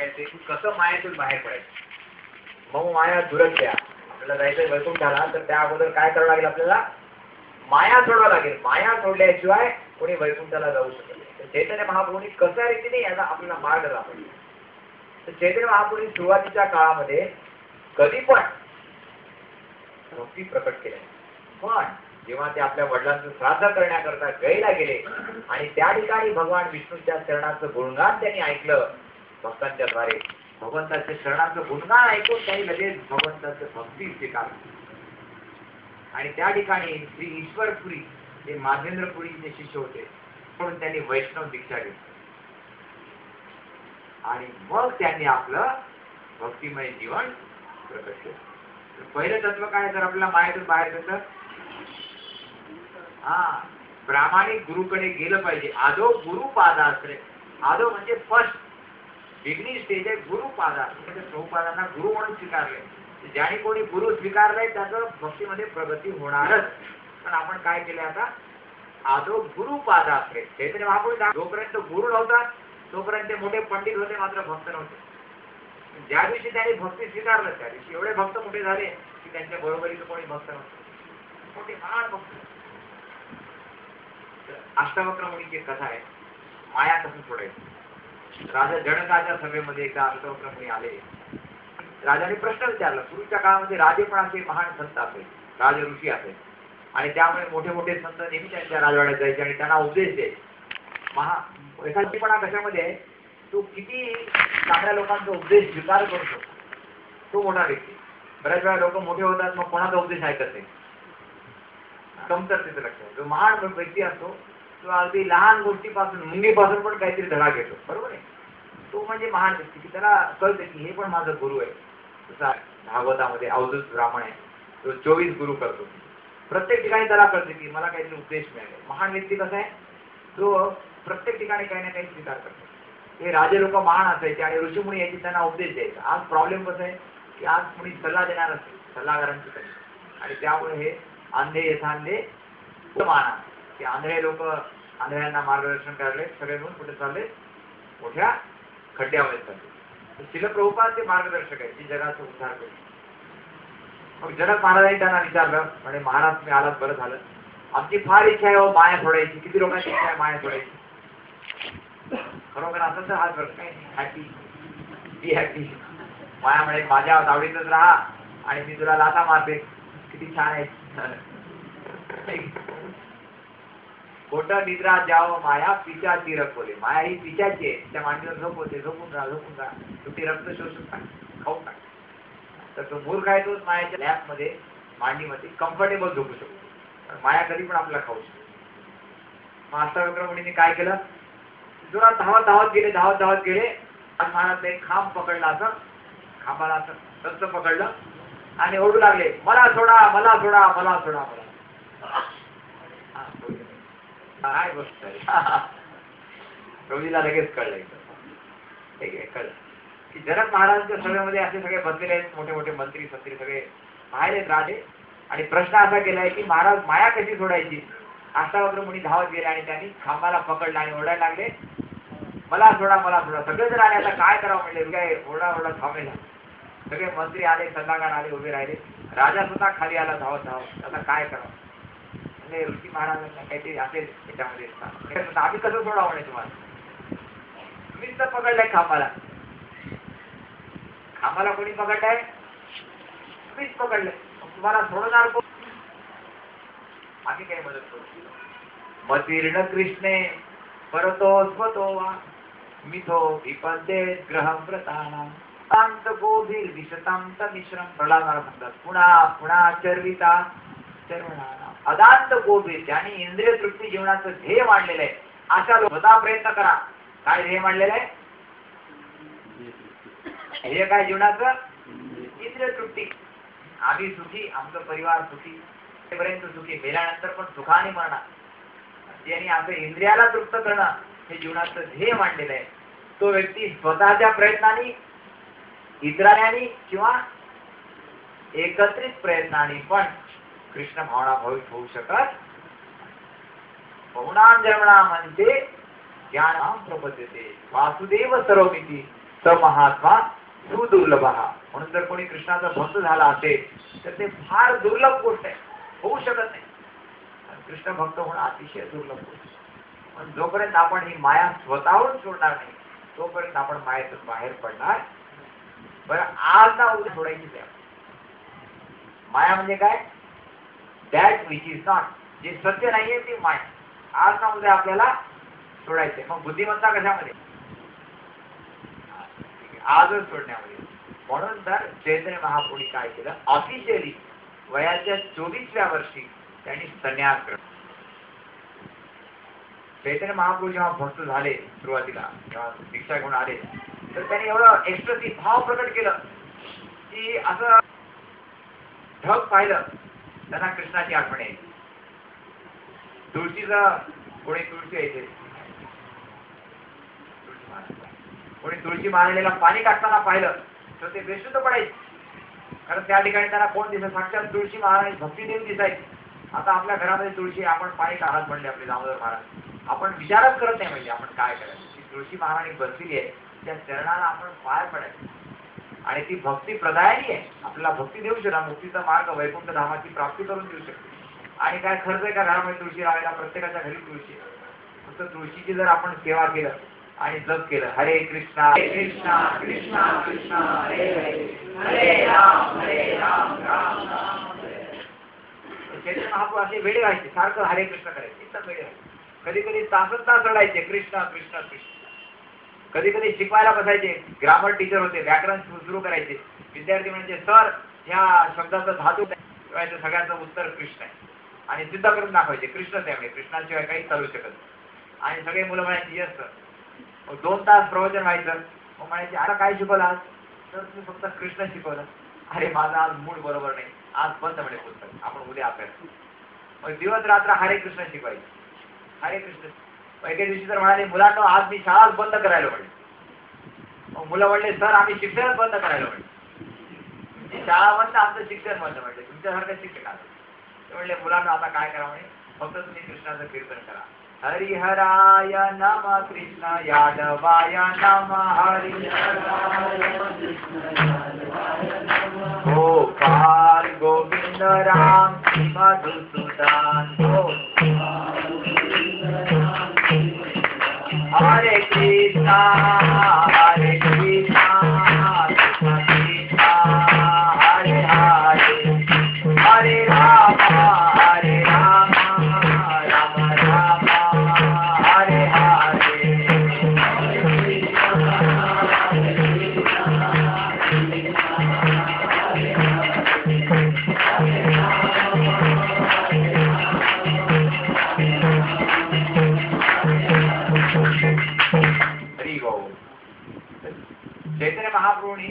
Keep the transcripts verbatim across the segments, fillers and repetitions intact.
सांगायचे की कसं मायेतून बाहेर पडायचं. मग माया दुरत्या आपल्याला जायचं वैकुंठाला, तर त्या अगोदर काय करावं लागेल, आपल्याला माया सोडावं लागेल. माया सोडल्याशिवाय कोणी वैकुंठाला जाऊ शकत नाही. तर चैतन्य महाप्रभूंनी कशा रीतीने याचा आपल्याला मार्ग दाखवला. तर चैतन्य महाप्रभूंनी सुरुवातीच्या काळामध्ये कधी पण भक्ती प्रकट केल्या, पण जेव्हा ते आपल्या वडिलांचं श्राद्ध करण्याकरता गयला गेले आणि त्या ठिकाणी भगवान विष्णूच्या चरणाचं गुणगान त्यांनी ऐकलं भक्तांच्या द्वारे, भगवंताच्या चरणाचं गुणगान ऐकून त्यांनी लगेच भगवंताचं भक्ती स्वीकारली. आणि त्या ठिकाणी श्री ईश्वरपुरी जे माधवेंद्रपुरीचे शिष्य होते म्हणून त्यांनी वैष्णव दीक्षा घेतली. आणि मग त्यांनी आपलं भक्तिमय जीवन प्रकट केलं. पहिलं तत्व काय, जर आपल्याला मायेतून बाहेर येतं, हा प्रामाणिक गुरुकडे गेलं पाहिजे. आदो गुरु पादाश्रय. आदो म्हणजे फर्स्ट बिगनिंग स्टेज आहे गुरु पादाश्रय. प्रभुपादांना गुरु म्हणून स्वीकारले. ज्याने कोणी गुरु स्वीकारलाय त्याचं भक्तीमध्ये प्रगती होणारच. पण आपण काय केले आता, आदो गुरु पादाश्रय. चैतन्य महाप्रभू जोपर्यंत गुरु नव्हता तोपर्यंत ते मोठे पंडित होते, मात्र भक्त नव्हते. ज्या दिवशी त्यांनी भक्ती स्वीकारलं त्या दिवशी एवढे भक्त मोठे झाले की त्यांच्या बरोबरीचं कोणी भक्त नव्हतं, मोठे महान भक्त. अष्टावक्र मुनीची एक कथा आहे, माया कसं सोडायची. राजा जनकाच्या सभेमध्ये एकदा अष्टावक्र मुनी आले. राजाने प्रश्न विचारला. पूर्वीच्या काळामध्ये राजे पण असे महान संत असे, राज ऋषी असे, आणि त्यामुळे मोठे मोठे संत नेहमी त्यांच्या राजवाड्यात जायचे आणि त्यांना उपदेश द्यायचे. महा एखादीपणा कशामध्ये आहे, तो किती चांगल्या लोकांचा उपदेश स्वीकार करतो तो मोठा व्यक्ती. बऱ्याच वेळा लोक मोठे होतात मग कोणाचा उपदेश ऐकत नाही, कमतरतेचं लक्षण. जो महान व्यक्ती असतो तो अगदी लहान गोष्टीपासून मुंगीपासून पण काहीतरी धडा घेतो, बरोबर आहे. तो म्हणजे महान व्यक्ती की त्याला कळतं की हे पण माझा गुरु आहे. जसा भागवतामध्ये अवधूत ब्राह्मण आहे, तो चोवीस गुरु करतो. प्रत्येक ठिकाणी त्याला कळतं की मला काहीतरी उपदेश मिळाले. महान व्यक्ती कसा आहे, तो प्रत्येक ठिकाणी काही ना काही स्वीकार करतो. हे राजे लोक महान असायचे आणि ऋषीमुनी याची त्यांना उपदेश द्यायचा. आज प्रॉब्लेम कसं आहे की आज कुणी सल्ला देणार असते, सल्लागारांची कमी, आणि त्यामुळे हे आंधे यथांधे माना की आंधळे लोक आंधळ्यांना मार्गदर्शन करायले, सगळे म्हणून कुठे चालले, मोठ्या खड्ड्यामध्ये चालले. श्रील प्रभुपाद ते मार्गदर्शक आहे जी जगाचा उद्धार करते. मग जनक महाराजांनी त्यांना विचारलं, म्हणजे महाराज तुम्ही आलात बरं झालं, आमची फार इच्छा आहे हो माया सोडायची. किती लोकांची इच्छा आहे माया सोडायची? खरोखर असं तर हा प्रश्न आहे. Happy be happy. माया म्हणे माझ्या आवडीतच राहा आणि मी तुला लाथा मारते. किती छान आहे. खोटा निद्रा जाओ माया पिचा तिरक बोले. माया ही पिचाची आहे, त्या मांडीवर झोप होते. झोपून राहा झोपून राहा तुझी रक्त शोषून टाक, खाऊ टाक. तर तो मूर्ख आहे तोच मायाच्या लॅपमध्ये मांडीमध्ये कम्फर्टेबल झोपू शकतो. माया कधी पण आपल्याला खाऊ शकतो. मग अष्टावक्र मुनींनी काय केलं, जोरात धावत धावत गेले धावत धावत गेले आणि महाराज एक खांब पकडला, असं खांबाला असं रक्त पकडलं आणि ओढू लागले, मला सोडा मला सोडा मला सोडा मला. काय गोष्ट आहे. प्रभूजीला लगेच कळलं ठीक आहे कळलं की जनक महाराजांच्या सभेमध्ये असे सगळे बसलेले आहेत, मोठे मोठे मंत्री संत्री सगळे बाहेर आहेत राजे. आणि प्रश्न असा केलाय की महाराज माया कशी सोडायची. अष्टावक्र मुनी धावत गेले आणि त्यांनी खांबाला पकडला आणि ओरडायला लागले, मला सोडा मला सोडा. सगळे जण आले, आता काय करावं म्हणले, काय ओरडा ओरडा थांबेला. सगळे मंत्री आले, सल्लागार आले, उभे राहिले. राजा सुद्धा खाली आला धावत धावत, आता काय करावं. म्हणजे ऋषी महाराजांना काहीतरी असेल त्याच्यामध्ये, आम्ही कसं सोडावं म्हणे तुम्हाला. तुम्हीच तर पकडलाय खांबाला. खांबाला कोणी पकडलाय, तुम्हीच पकडलंय, तुम्हाला सोडणार कोण. आम्ही काही मदत करू. मतीर्ण कृष्णे परतो स्वतो वा मिथो विपद्ये ग्रहम व्रताना तांत गोधीर विशतांत मिश्रम. प्रल्हाद महाराज म्हणतात, पुन्हा पुन्हा चर्विता चर्वणाना अदांत गोधीर. ज्यांनी इंद्रिय तृप्ती जीवनाचं ध्येय मांडलेलं आहे अशा लोक स्वतः प्रयत्न करा. काय ध्येय मांडलेलं आहे, ध्येय काय जीवनाचं, इंद्रिय तृप्ती. आम्ही सुखी, आमचा परिवार सुखी, पर्यंत सुखी, मेल्यानंतर पण सुखाने मरणार. ज्यांनी असं इंद्रियाला तृप्त करणं हे जीवनाचं ध्येय मांडलेलं आहे, तो व्यक्ती स्वतःच्या प्रयत्नाने, इतरांनी किंवा एकत्रित प्रयत्नाने पण कृष्ण भावना भावित होऊ शकत. बहुनाम जन्मना म्हणते ज्ञानाम प्रपद्यते वासुदेव सर्वमिती स महात्मा सुदुर्लभ. म्हणून जर कोणी कृष्णाचा भक्त झाला असेल तर ते फार दुर्लभ गोष्ट आहे, होऊ शकत नाही. कृष्ण भक्त होणं अतिशय दुर्लभ गोष्ट. पण जोपर्यंत आपण ही माया स्वतःहून सोडणार नाही तोपर्यंत आपण मायेतून बाहेर पडणार. बरं, आज ना उद्या सोडायची द्या. माया म्हणजे काय? दॅट विच इज नॉट, जे सत्य नाहीये ती माया. आज ना उद्या आपल्याला सोडायचे. मग बुद्धिमत्ता कशामध्ये? आजच सोडण्यामध्ये. म्हणून तर चैतन्य महाप्रभूंनी काय केलं, ऑफिशियली वयाच्या चोवीसव्या वर्षी त्यांनी संन्यास केला. चैतन्य महाप्रभू जेव्हा भक्त झाले सुरुवातीला, जेव्हा दीक्षा घेऊन आले, तर त्यांनी एवढं एक्स्ट्रेसिव्ह भाव प्रकट केलं की असं ढग पाहिलं त्यांना कृष्णाची आठवण यायची. तुळशीचं कोणी तुळशी यायचे, कोणी तुळशी मारलेला पाणी टाकताना पाहिलं तर ते बेशुद्ध पडायचे. कारण त्या ठिकाणी त्यांना कोण दिसत? साक्षात तुळशी महाराज भक्ती देऊन दिसायची. आता आपल्या घरामध्ये तुळशी आपण पाणी टाकत म्हणले आपले दामोदर महाराज, आपण विचारच करत नाही म्हणजे आपण काय करायचं. ती तुळशी महाराणी बसलेली आहे, त्या चरणाला आपण पाय पडायचं. आणि ती भक्ती प्रदायनी आहे, आपल्याला भक्ती देऊ शकता. मुक्तीचा मार्ग वैकुंठ धामाची प्राप्ती करून देऊ शकते. आणि काय खर्च आहे का घरामध्ये तुळशी लावायला? प्रत्येकाच्या घरी तुळशी. फक्त तुळशीची जर आपण सेवा केलं आणि जप केलं, हरे कृष्णा हरे कृष्णा कृष्णा कृष्णा हरे हरे हरे राम हरे राम राम राम हरे हरे. चैतन्य महाप्रभू असे वेळे व्हायचे, सारखं हरे कृष्ण करायचे, एकदम वेळे व्हायचे. कधी कधी तासन तास रडायचे कृष्णा कृष्णा कृष्ण. कधी कधी शिकवायला बसायचे, ग्रामर टीचर होते, व्याकरण सुरू करायचे. विद्यार्थी म्हणजे सर ह्या शब्दाचं धातू तेव्हाचं सगळ्यांचं उत्तर कृष्ण आहे आणि सिद्ध करून दाखवायचे कृष्णच आहे, म्हणजे कृष्णाशिवाय काही चालू शकत. आणि सगळे मुलं म्हणायचे येस सर. मग दोन तास प्रवचन व्हायचं. मग म्हणायचे आता काय शिकवलं आज? तर तुम्ही फक्त कृष्ण शिकवलं. अरे माझा आज मूड बरोबर नाही, आज बंद म्हणे पुस्तक, आपण उद्या अभ्यास. मग दिवस रात्र हरे कृष्ण शिकवायचे, हरे कृष्ण. एके दिवशी तर म्हणाले मुलांना आज मी शाळाच बंद करायला म्हणे. मग मुलं म्हणले सर आम्ही शिक्षणच बंद करायला म्हणे. शाळा बंद, आमचं शिक्षण बंद म्हटले. तुमच्यासारखं शिक्षण आलं. ते म्हणले मुलांना आता काय करा म्हणे, फक्त तुम्ही कृष्णाचं कीर्तन करा. हरिहराय नम कृष्ण यादवाय नम हरिहराय गोपाल गोविंद राम मधुसूदन हरे कृष्णा हरे कृष्णा कृष्ण कृष्णा हरे हरे हरे राम हरे राम राम राम हरे हरे. चैतन्य महाप्रभूंनी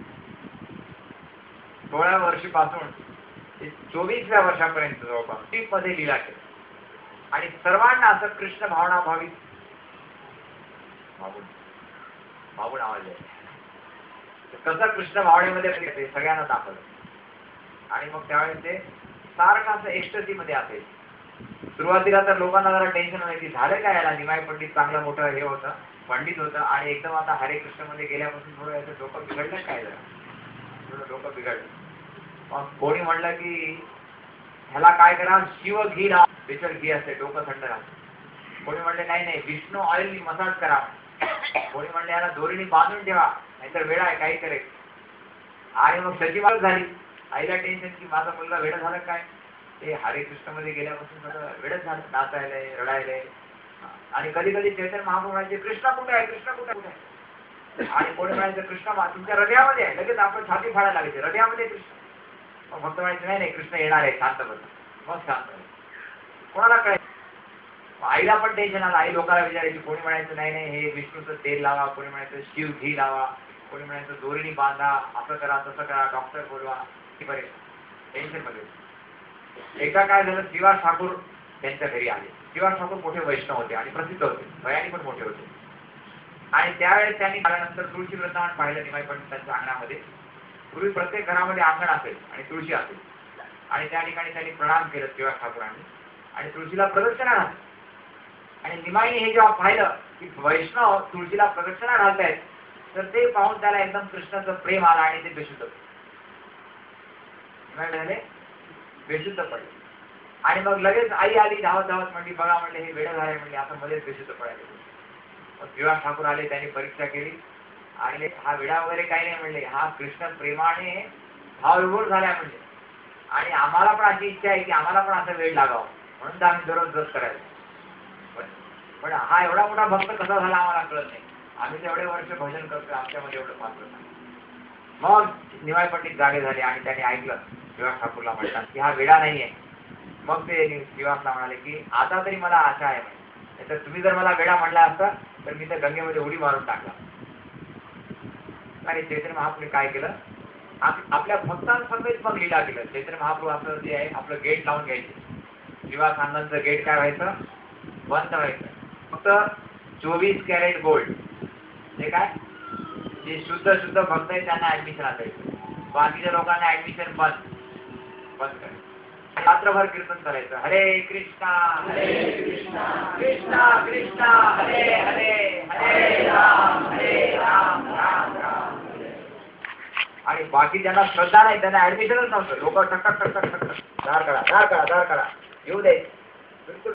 सोळा वर्षापासून चोवीसव्या वर्षापर्यंत जवळपास टीप मध्ये लीला केली आणि सर्वांना असं कृष्ण भावना भावित भावून भावून आवाज आहे कसं कृष्ण भावनेमध्ये ते सगळ्यांना दाखवलं. आणि मग त्यावेळेस ते सारखं असं एक्स्टसी मध्ये असेल. सुरुवातीला तर लोकांना जरा टेन्शन व्हायची, झालं काय याला, निमाय पंडित चांगलं मोठं हे होतं, पंडित होतं आणि एकदम आता हरे कृष्ण मध्ये गेल्यापासून थोडं याचं डोकं बिघडलं काय जरा, थोडं डोकं बिघडलं. मग कोणी म्हणलं की ह्याला काय करा, शिव घी लावा, बेचर घी असते, डोकं थंड राहतं. कोणी म्हणले नाही नाही विष्णू ऑइल मसाज करा. कोणी म्हणले याला दोरीने बांधून ठेवा, नाहीतर वेळा आहे काही करेल. आणि मग सचिवाल झाली. आईला टेन्शन की माझा मुलगा वेळ झाला काय, ते हरे कृष्ण मध्ये गेल्यापासून सगळं वेळच झालं, नाचायलंय रडायलंय. आणि कधी कधी चैतन्य महाप्रभू म्हणायचे कृष्ण कुठे आहे, कृष्ण कुठे कुठे आहे. आणि कोणी म्हणायचं कृष्ण तुमच्या हृदयामध्ये आहे. लगेच आपण छाती फाडायला लागायचे, हृदयामध्ये कृष्ण. मग भक्त म्हणायचं नाही नाही कृष्ण येणार आहे, शांत बस. मग शांत कोणाला कळायचं. आईला पण टेन्शन आलं. आई लोकांना विचारायची. कोणी म्हणायचं नाही नाही हे विष्णूचं तेल लावा, कोणी म्हणायचं शिव घी लावा, कोणी म्हणायचं दोरीनी बांधा, असं करा तसं करा, डॉक्टर बोलवा. बरे टेन्शन मध्ये. एकदा काय झालं, श्रीवास ठाकूर त्यांच्या घरी आले. श्रीवास ठाकूर मोठे वैष्णव होते आणि प्रसिद्ध होते, वयाने पण मोठे होते. आणि त्यावेळेस त्यांनी आल्यानंतर तुळशी वृंदावन पाहिलं निमाई पंडितांच्या अंगणामध्ये. पूर्वी प्रत्येक घरामध्ये अंगण असेल आणि तुळशी असेल. आणि त्या ठिकाणी त्यांनी प्रणाम केलं श्रीवास ठाकूरांनी आणि तुळशीला प्रदक्षिणा घातली. आणि निमाईने हे जेव्हा पाहिलं की वैष्णव तुळशीला प्रदक्षिणा घालतायत तर ते पाहून त्याला एकदम कृष्णाचं प्रेम आलं आणि ते बेशुद्ध झाले, बेशुद्ध पडले. आणि मग लगेच आई आली धावत धावत म्हणली, बघा म्हणले हे वेळ झाले म्हणले, आता मध्येच बेशुद्ध पडायला. मग श्रीवास ठाकूर आले, त्यांनी परीक्षा केली आणि हा वेडा वगैरे काही नाही म्हणले, हा कृष्ण प्रेमाने भावविभोर झालाय म्हणले. आणि आम्हाला पण अशी इच्छा आहे की आम्हाला पण असं वेळ लागावं, म्हणून तर आम्ही दररोज व्रत करायचो. पण हा एवढा मोठा भक्त कसा झाला आम्हाला कळत नाही. आम्ही तर एवढे वर्ष भजन करतो, आमच्यामध्ये एवढं पात्र नाही. मग निवाय पंडित जागे झाले आणि त्यांनी ऐकलं श्रीवास ठाकूरला म्हणतात की हा वेडा नाहीये. मग ते श्रीवासला म्हणाले की आता तरी मला आशा आहे म्हणजे, तर तुम्ही जर मला वेडा म्हणला असता तर मी तर गंगेमध्ये उडी मारून टाकला. आणि चैतन्य महाप्रभूने काय केलं, आपल्या भक्तांसमवेत मग लीला केलं. चैतन्य महाप्रभू आपलं जे आहे आपलं गेट लावून घ्यायचे. श्रीवास आनंदचं गेट काय व्हायचं, बंद व्हायचं. फक्त चोवीस कॅरेट गोल्ड, हे काय जे शुद्ध शुद्ध भक्त आहे त्यांना ऍडमिशन असायचं. बाकीच्या लोकांना ऍडमिशन बंद बंद करायचं. रात्रभर कीर्तन करायचं, हरे कृष्णा हरे कृष्णा कृष्णा कृष्णा हरे हरे हरे राम हरे राम राम राम. आणि बाकी ज्यांना श्रद्धा नाही त्यांना ऍडमिशनच नव्हतं. लोक टक टक टक टक टक दार करा दार करा दार करा येऊ द्यायचे.